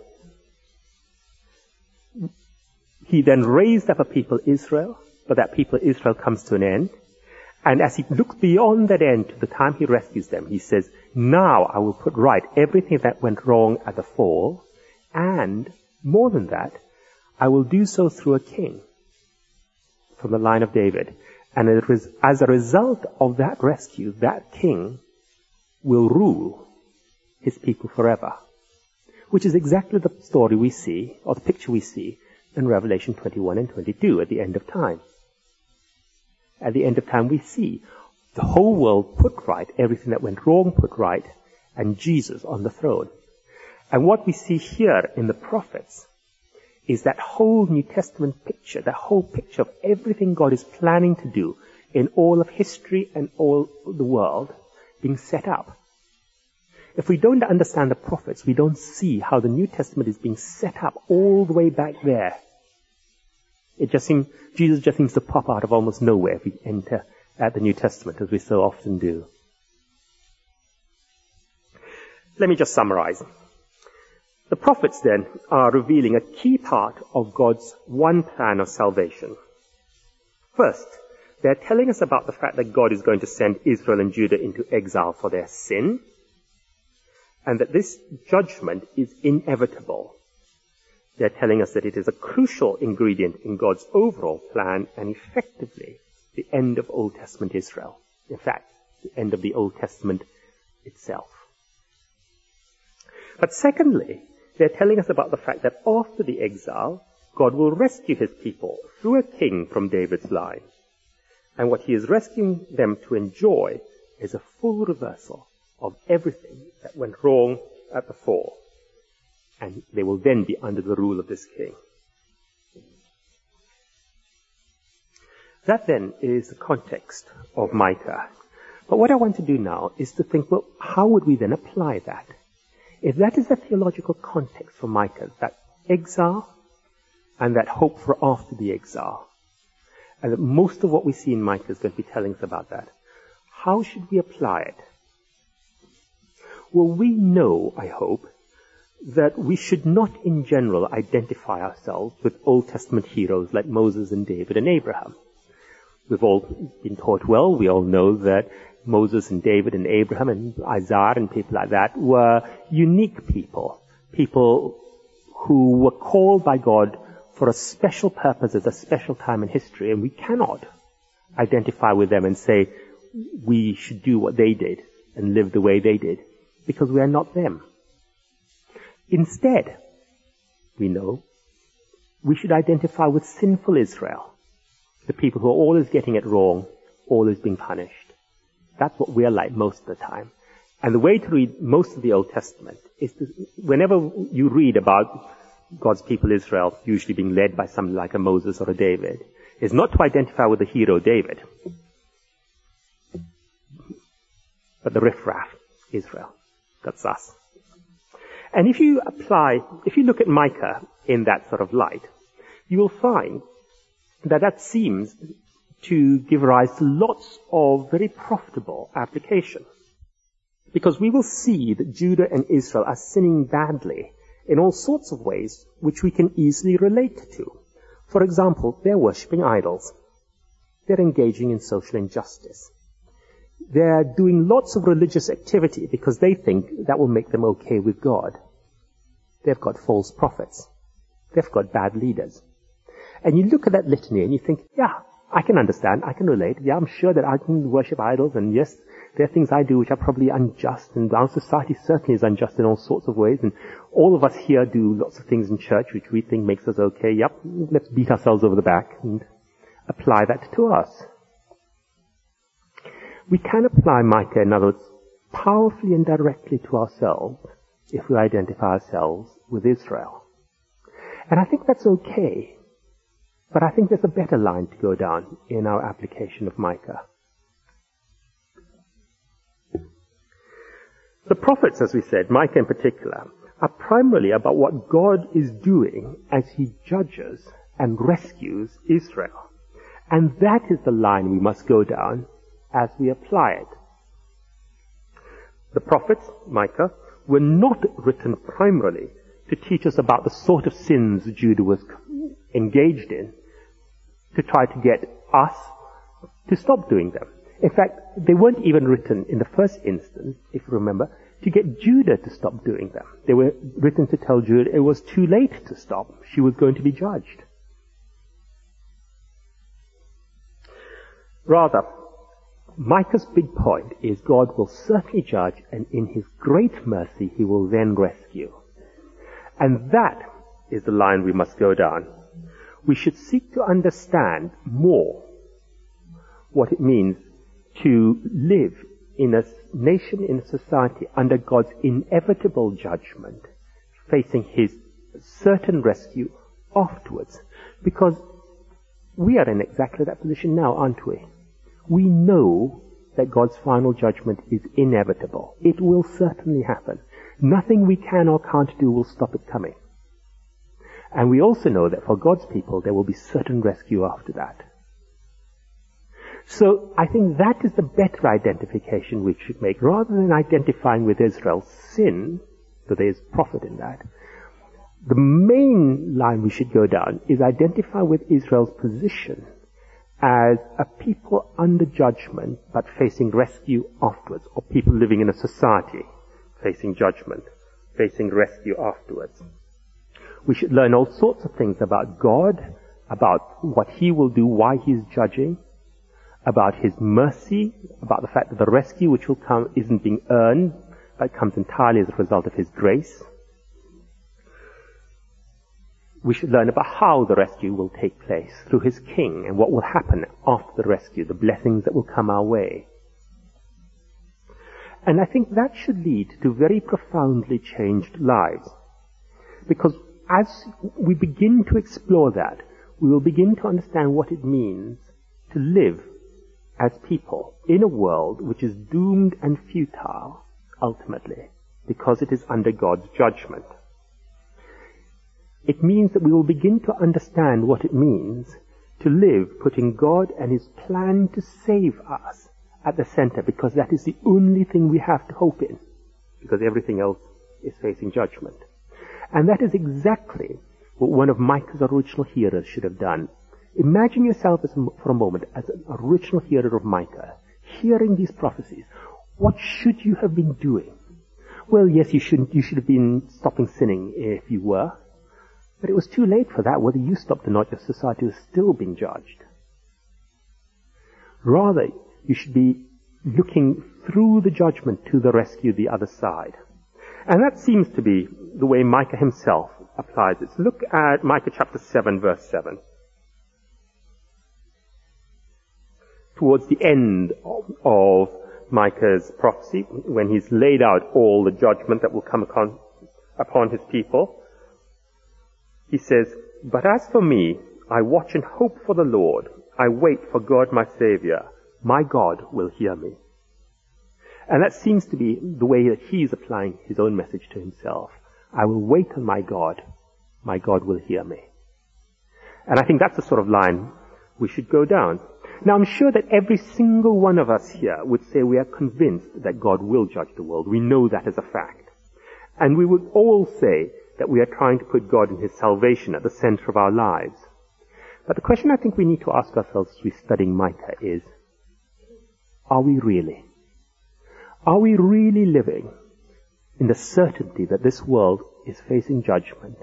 He then raised up a people, Israel, but that people, Israel, comes to an end. And as he looks beyond that end to the time he rescues them, he says, now I will put right everything that went wrong at the fall, and more than that, I will do so through a king from the line of David. And as a result of that rescue, that king will rule his people forever, which is exactly the story we see, or the picture we see, in Revelation twenty-one and twenty-two at the end of time. At the end of time, we see the whole world put right, everything that went wrong put right, and Jesus on the throne. And what we see here in the prophets is that whole New Testament picture, that whole picture of everything God is planning to do in all of history and all the world being set up. If we don't understand the prophets, we don't see how the New Testament is being set up all the way back there. It just seems, Jesus just seems to pop out of almost nowhere if we enter at the New Testament, as we so often do. Let me just summarize. The prophets then are revealing a key part of God's one plan of salvation. First, they're telling us about the fact that God is going to send Israel and Judah into exile for their sin, and that this judgment is inevitable. They're telling us that it is a crucial ingredient in God's overall plan and effectively the end of Old Testament Israel. In fact, the end of the Old Testament itself. But secondly, they're telling us about the fact that after the exile, God will rescue his people through a king from David's line. And what he is rescuing them to enjoy is a full reversal of everything that went wrong at the fall. And they will then be under the rule of this king. That then is the context of Micah. But what I want to do now is to think, well, how would we then apply that? If that is the theological context for Micah, that exile and that hope for after the exile, and that most of what we see in Micah is going to be telling us about that, how should we apply it? Well, we know, I hope, that we should not in general identify ourselves with Old Testament heroes like Moses and David and Abraham. We've all been taught well. We all know that Moses and David and Abraham and Isaiah and people like that were unique people, people who were called by God for a special purpose at a special time in history, and we cannot identify with them and say we should do what they did and live the way they did, because we are not them. Instead, we know, we should identify with sinful Israel, the people who are always getting it wrong, always being punished. That's what we are like most of the time. And the way to read most of the Old Testament is to, whenever you read about God's people Israel usually being led by somebody like a Moses or a David, is not to identify with the hero David, but the riffraff, Israel. That's us. And if you apply, if you look at Micah in that sort of light, you will find that that seems to give rise to lots of very profitable application. Because we will see that Judah and Israel are sinning badly in all sorts of ways which we can easily relate to. For example, they're worshipping idols. They're engaging in social injustice. They're doing lots of religious activity because they think that will make them okay with God. They've got false prophets. They've got bad leaders. And you look at that litany and you think, yeah, I can understand, I can relate. Yeah, I'm sure that I can worship idols, and yes, there are things I do which are probably unjust, and our society certainly is unjust in all sorts of ways, and all of us here do lots of things in church which we think makes us okay. Yep, let's beat ourselves over the back and apply that to us. We can apply Micah, in other words, powerfully and directly to ourselves if we identify ourselves with Israel. And I think that's okay. But I think there's a better line to go down in our application of Micah. The prophets, as we said, Micah in particular, are primarily about what God is doing as he judges and rescues Israel. And that is the line we must go down as we apply it. The prophets, Micah, were not written primarily to teach us about the sort of sins Judah was engaged in, to try to get us to stop doing them. In fact, they weren't even written in the first instance, if you remember, to get Judah to stop doing them. They were written to tell Judah it was too late to stop. She was going to be judged. Rather, Micah's big point is God will certainly judge, and in his great mercy he will then rescue. And that is the line we must go down. We should seek to understand more what it means to live in a nation, in a society, under God's inevitable judgment, facing his certain rescue afterwards. Because we are in exactly that position now, aren't we? We know that God's final judgment is inevitable. It will certainly happen. Nothing we can or can't do will stop it coming. And we also know that for God's people, there will be certain rescue after that. So I think that is the better identification we should make. Rather than identifying with Israel's sin, though there is profit in that, the main line we should go down is identify with Israel's position as a people under judgment but facing rescue afterwards, or people living in a society facing judgment, facing rescue afterwards. We should learn all sorts of things about God, about what he will do, why he is judging, about his mercy, about the fact that the rescue which will come isn't being earned, but comes entirely as a result of his grace. We should learn about how the rescue will take place through his king, and what will happen after the rescue, the blessings that will come our way. And I think that should lead to very profoundly changed lives. Because as we begin to explore that, we will begin to understand what it means to live as people in a world which is doomed and futile, ultimately, because it is under God's judgment. It means that we will begin to understand what it means to live putting God and his plan to save us at the center, because that is the only thing we have to hope in, because everything else is facing judgment. And that is exactly what one of Micah's original hearers should have done. Imagine yourself as, for a moment as an original hearer of Micah, hearing these prophecies. What should you have been doing? Well, yes, you shouldn't. You should have been stopping sinning if you were. But it was too late for that. Whether you stopped or not, your society was still being judged. Rather, you should be looking through the judgment to the rescue, the other side. And that seems to be the way Micah himself applies it. So look at Micah chapter seven, verse seven. Towards the end of, of Micah's prophecy, when he's laid out all the judgment that will come upon, upon his people, he says, "But as for me, I watch and hope for the Lord. I wait for God my Savior. My God will hear me." And that seems to be the way that he's applying his own message to himself. I will wait on my God. My God will hear me. And I think that's the sort of line we should go down. Now, I'm sure that every single one of us here would say we are convinced that God will judge the world. We know that as a fact. And we would all say that we are trying to put God and his salvation at the center of our lives. But the question I think we need to ask ourselves as we're studying Micah is, are we really? Are we really living in the certainty that this world is facing judgment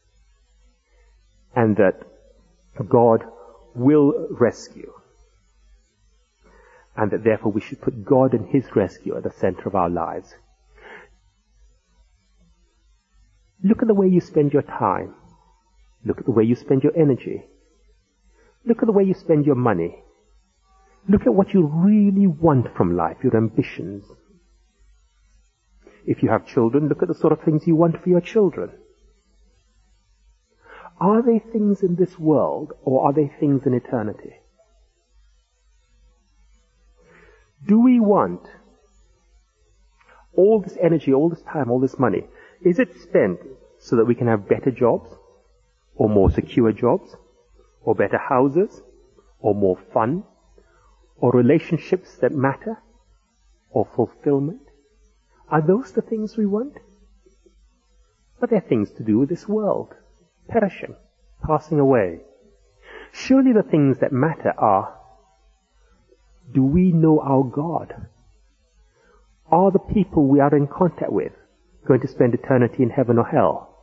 and that God will rescue, and that therefore we should put God and his rescue at the center of our lives? Look at the way you spend your time. Look at the way you spend your energy. Look at the way you spend your money. Look at what you really want from life, your ambitions. If you have children, look at the sort of things you want for your children. Are they things in this world, or are they things in eternity? Do we want all this energy, all this time, all this money? Is it spent so that we can have better jobs, or more secure jobs, or better houses, or more fun, or relationships that matter, or fulfillment? Are those the things we want? But they're things to do with this world, perishing, passing away. Surely the things that matter are, do we know our God? Are the people we are in contact with going to spend eternity in heaven or hell?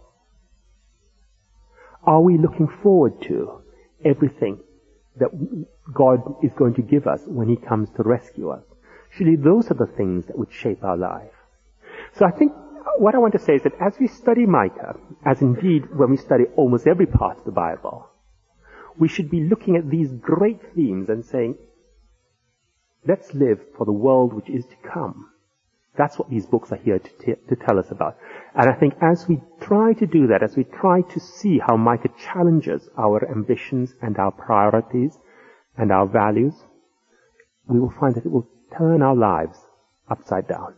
Are we looking forward to everything that God is going to give us when he comes to rescue us? Surely those are the things that would shape our life. So I think what I want to say is that as we study Micah, as indeed when we study almost every part of the Bible, we should be looking at these great themes and saying, let's live for the world which is to come. That's what these books are here to, t- to tell us about. And I think as we try to do that, as we try to see how Micah challenges our ambitions and our priorities and our values, we will find that it will turn our lives upside down.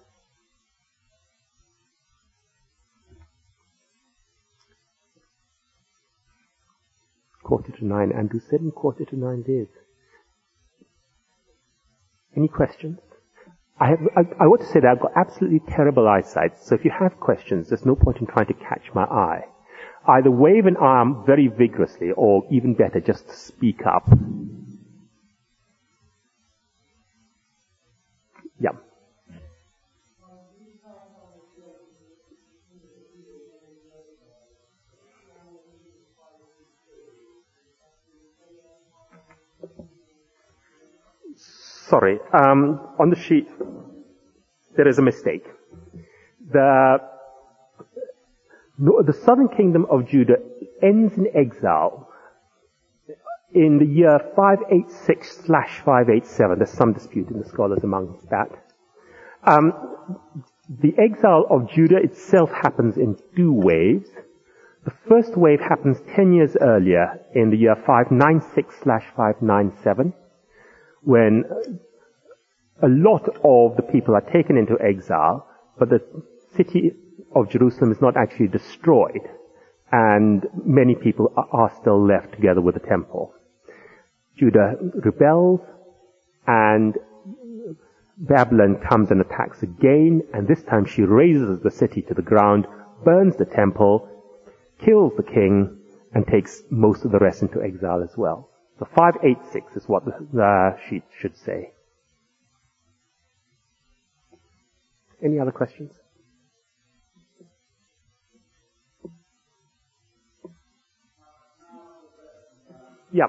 Quarter to nine. Andrew said in quarter to nine it is. Any questions? I, have, I, I want to say that I've got absolutely terrible eyesight, so if you have questions, there's no point in trying to catch my eye. Either wave an arm very vigorously, or even better, just speak up. Yeah. Sorry, um, on the sheet there is a mistake. The, no, the southern kingdom of Judah ends in exile in the year five eighty-six slash five eighty-seven. There's some dispute in the scholars amongst that. Um, the exile of Judah itself happens in two waves. The first wave happens ten years earlier in the year five ninety-six slash five ninety-seven. When a lot of the people are taken into exile, but the city of Jerusalem is not actually destroyed, and many people are still left together with the temple. Judah rebels, and Babylon comes and attacks again, and this time she razes the city to the ground, burns the temple, kills the king, and takes most of the rest into exile as well. So five eighty-six is what the, the sheet should say. Any other questions? Yep.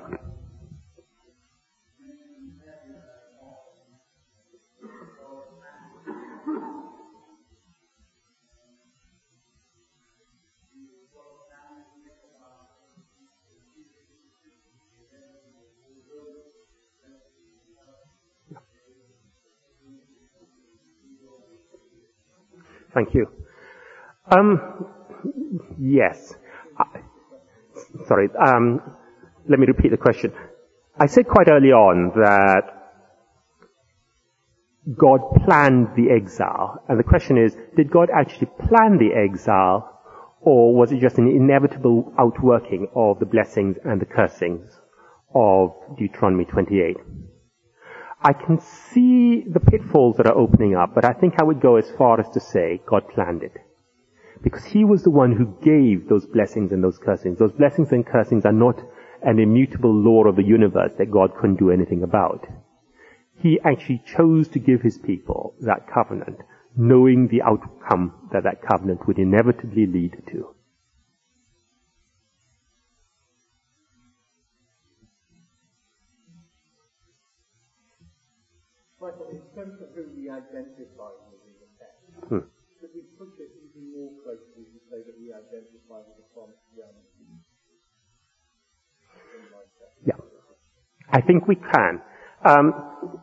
Thank you. Um, yes. Uh, sorry. Um, let me repeat the question. I said quite early on that God planned the exile. And the question is, did God actually plan the exile, or was it just an inevitable outworking of the blessings and the cursings of Deuteronomy twenty-eight? I can see the pitfalls that are opening up, but I think I would go as far as to say God planned it. Because he was the one who gave those blessings and those cursings. Those blessings and cursings are not an immutable law of the universe that God couldn't do anything about. He actually chose to give his people that covenant, knowing the outcome that that covenant would inevitably lead to. Michael, in terms of who we identify with the text, Hmm. should we push it even more closely to say that we identify with the promised reality? Yeah, I think we can. Um,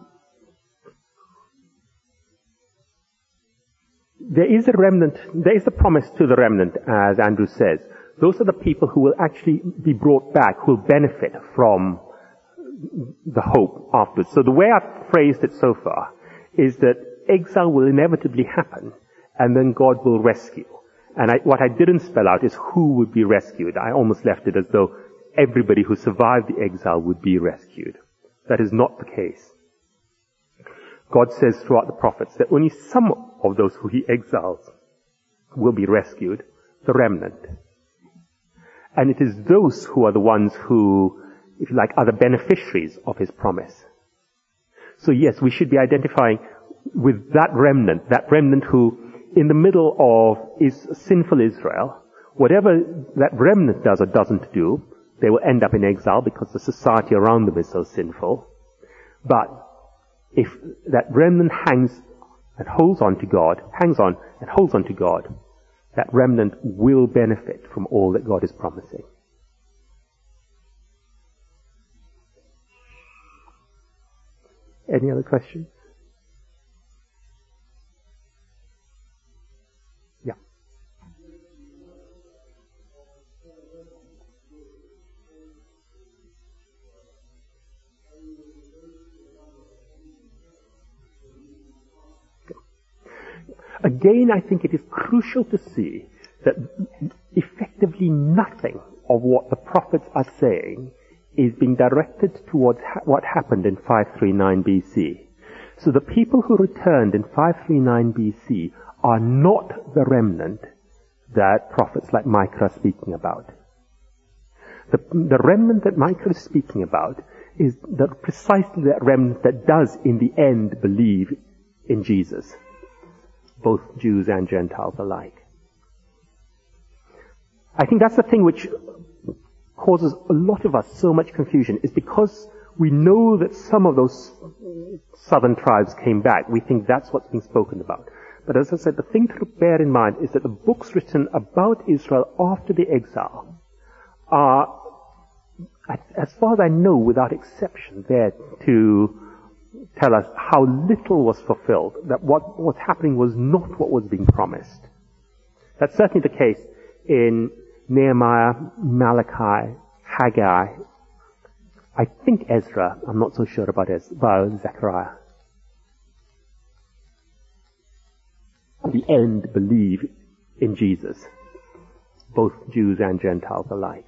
there is a remnant, there is a promise to the remnant, as Andrew says. Those are the people who will actually be brought back, who will benefit from the hope afterwards. So the way I've phrased it so far is that exile will inevitably happen, and then God will rescue. And I, what I didn't spell out is who would be rescued. I almost left it as though everybody who survived the exile would be rescued. That is not the case. God says throughout the prophets that only some of those who he exiles will be rescued, the remnant. And it is those who are the ones who, if you like, are the beneficiaries of his promise. So yes, we should be identifying with that remnant, that remnant who, in the middle of is sinful Israel, whatever that remnant does or doesn't do, they will end up in exile because the society around them is so sinful. But if that remnant hangs and holds on to God, hangs on and holds on to God, that remnant will benefit from all that God is promising. Any other questions? Yeah. Again, I think it is crucial to see that effectively nothing of what the prophets are saying is being directed towards ha- what happened in five thirty-nine B C. So the people who returned in five thirty-nine B C are not the remnant that prophets like Micah are speaking about. The, the remnant that Micah is speaking about is the, precisely that remnant that does in the end believe in Jesus, both Jews and Gentiles alike. I think that's the thing which causes a lot of us so much confusion, is because we know that some of those southern tribes came back. We think that's what's being spoken about. But as I said, the thing to bear in mind is that the books written about Israel after the exile are, as far as I know, without exception, there to tell us how little was fulfilled, that what was happening was not what was being promised. That's certainly the case in Nehemiah, Malachi, Haggai, I think Ezra, I'm not so sure about Ezra, about Zechariah. At the end, believe in Jesus, both Jews and Gentiles alike.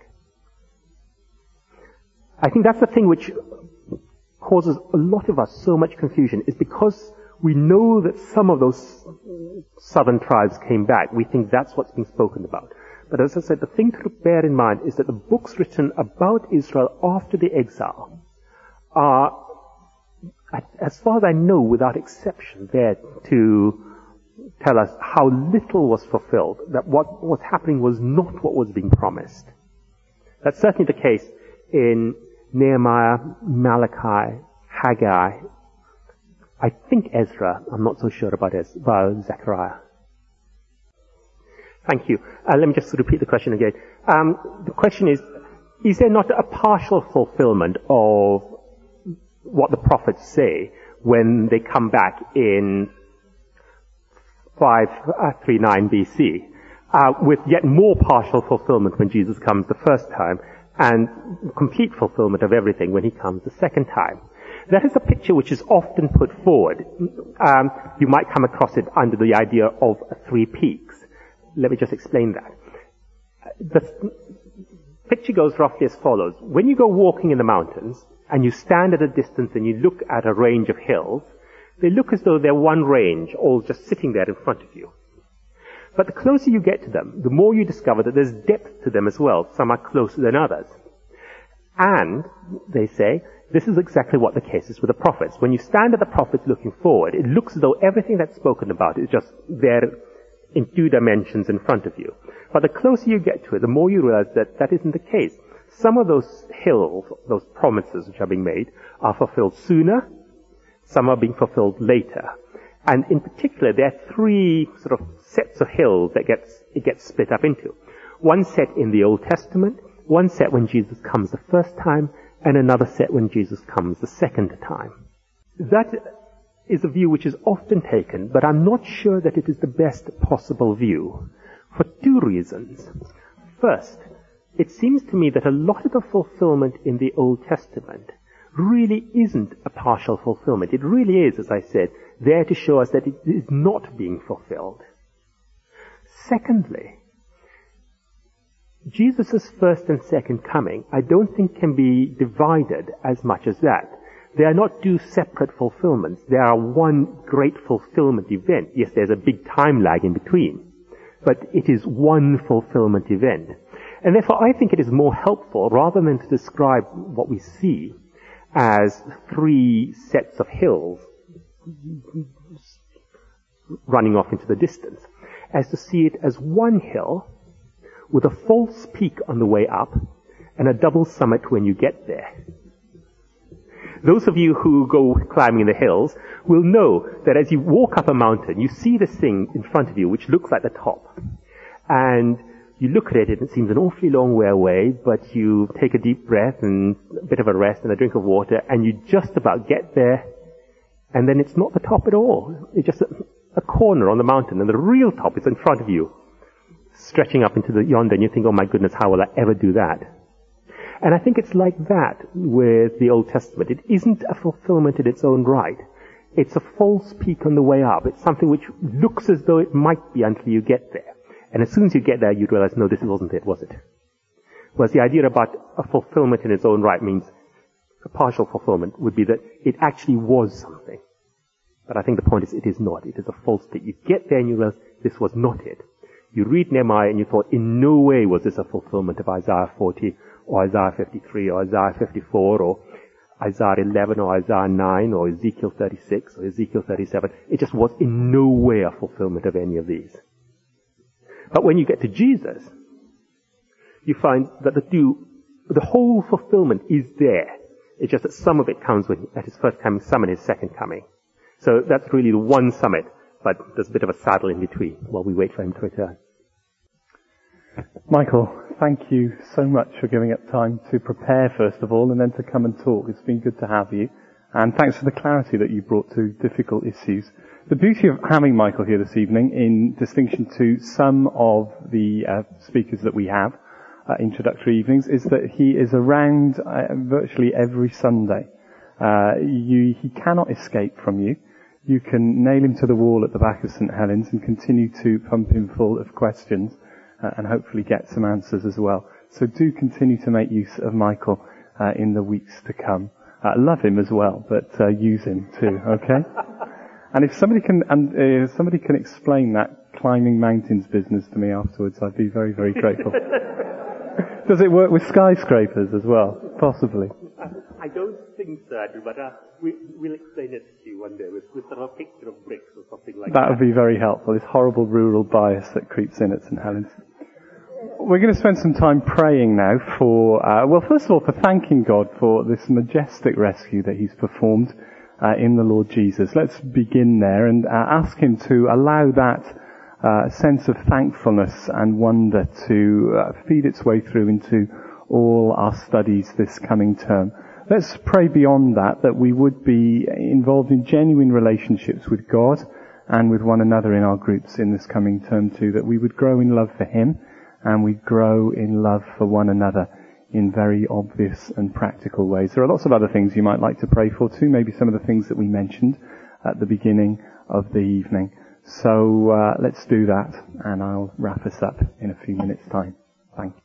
I think that's the thing which causes a lot of us so much confusion, is because we know that some of those southern tribes came back. We think that's what's being spoken about. But as I said, the thing to bear in mind is that the books written about Israel after the exile are, as far as I know, without exception, there to tell us how little was fulfilled, that what was happening was not what was being promised. That's certainly the case in Nehemiah, Malachi, Haggai, I think Ezra, I'm not so sure about Ezra, about Zechariah. Thank you. Uh, let me just repeat the question again. Um, the question is, is there not a partial fulfillment of what the prophets say when they come back in five thirty-nine B C, uh, with yet more partial fulfillment when Jesus comes the first time, and complete fulfillment of everything when he comes the second time? That is a picture which is often put forward. Um, you might come across it under the idea of three peaks. Let me just explain that. The picture goes roughly as follows. When you go walking in the mountains, and you stand at a distance and you look at a range of hills, they look as though they're one range, all just sitting there in front of you. But the closer you get to them, the more you discover that there's depth to them as well. Some are closer than others. And, they say, this is exactly what the case is with the prophets. When you stand at the prophets looking forward, it looks as though everything that's spoken about is just there in two dimensions in front of you. But the closer you get to it, the more you realize that that isn't the case. Some of those hills, those promises which are being made, are fulfilled sooner. Some are being fulfilled later. And in particular, there are three sort of sets of hills that gets, it gets split up into. One set in the Old Testament, one set when Jesus comes the first time, and another set when Jesus comes the second time. That is a view which is often taken, but I'm not sure that it is the best possible view, for two reasons. First, it seems to me that a lot of the fulfillment in the Old Testament really isn't a partial fulfillment. It really is, as I said, there to show us that it is not being fulfilled. Secondly, Jesus' first and second coming, I don't think can be divided as much as that. They are not two separate fulfillments. They are one great fulfillment event. Yes, there's a big time lag in between, but it is one fulfillment event. And therefore, I think it is more helpful, rather than to describe what we see as three sets of hills running off into the distance, as to see it as one hill with a false peak on the way up and a double summit when you get there. Those of you who go climbing the hills will know that as you walk up a mountain, you see this thing in front of you which looks like the top. And you look at it and it seems an awfully long way away, but you take a deep breath and a bit of a rest and a drink of water, and you just about get there, and then it's not the top at all. It's just a, a corner on the mountain, and the real top is in front of you, stretching up into the yonder, and you think, oh my goodness, how will I ever do that? And I think it's like that with the Old Testament. It isn't a fulfillment in its own right. It's a false peak on the way up. It's something which looks as though it might be until you get there. And as soon as you get there, you realize, no, this wasn't it, was it? Whereas the idea about a fulfillment in its own right means a partial fulfillment would be that it actually was something. But I think the point is, it is not. It is a false peak. You get there and you realize this was not it. You read Nehemiah and you thought, in no way was this a fulfillment of Isaiah forty, or Isaiah fifty-three, or Isaiah fifty-four, or Isaiah eleven, or Isaiah nine, or Ezekiel thirty-six, or Ezekiel thirty-seven. It just was in no way a fulfillment of any of these. But when you get to Jesus, you find that the two, the whole fulfillment is there. It's just that some of it comes when, at his first coming, some at his second coming. So that's really the one summit, but there's a bit of a saddle in between while we wait for him to return. Michael, thank you so much for giving up time to prepare first of all, and then to come and talk. It's been good to have you. And thanks for the clarity that you brought to difficult issues. The beauty of having Michael here this evening, in distinction to some of the uh, speakers that we have, uh, introductory evenings, is that he is around uh, virtually every Sunday. Uh, you, he cannot escape from you. You can nail him to the wall at the back of St Helens and continue to pump him full of questions, uh, and hopefully get some answers as well. So do continue to make use of Michael uh, in the weeks to come. Uh, love him as well, but uh, use him too, okay? And if somebody can, and uh, somebody can explain that climbing mountains business to me afterwards, I'd be very, very grateful. Does it work with skyscrapers as well? Possibly. I don't think so, Andrew, but uh, we, we'll explain it to you one day with, with a picture of bricks or something like that. That would be very helpful. This horrible rural bias that creeps in at St Helens. We're going to spend some time praying now for, uh, well, first of all, for thanking God for this majestic rescue that He's performed uh, in the Lord Jesus. Let's begin there and uh, ask Him to allow that uh, sense of thankfulness and wonder to uh, feed its way through into all our studies this coming term. Let's pray beyond that, that we would be involved in genuine relationships with God and with one another in our groups in this coming term too, that we would grow in love for Him, and we grow in love for one another in very obvious and practical ways. There are lots of other things you might like to pray for too, maybe some of the things that we mentioned at the beginning of the evening. So uh, let's do that, and I'll wrap us up in a few minutes' time. Thank you.